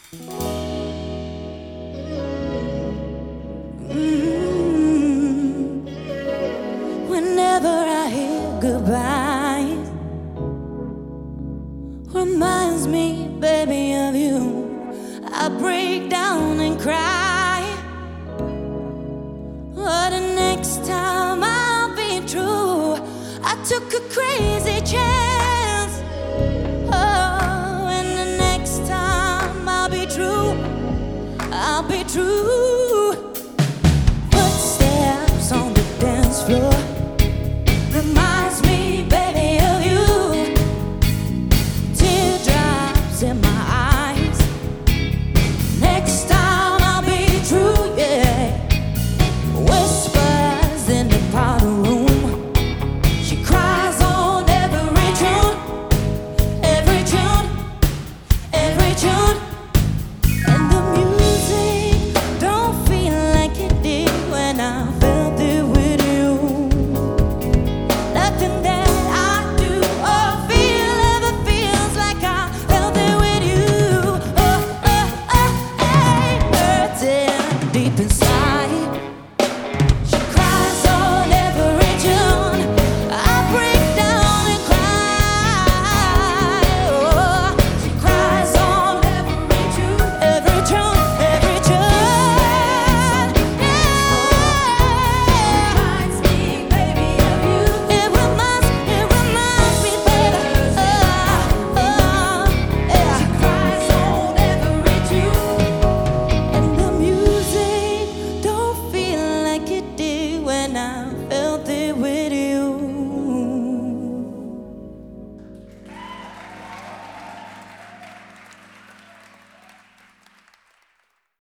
Mm. Whenever I hear goodbye, reminds me, baby, of you. I break down and cry. But the next time I'll be true. I took a crazy chance. Oh, and the next time I'll be true. I'll be true.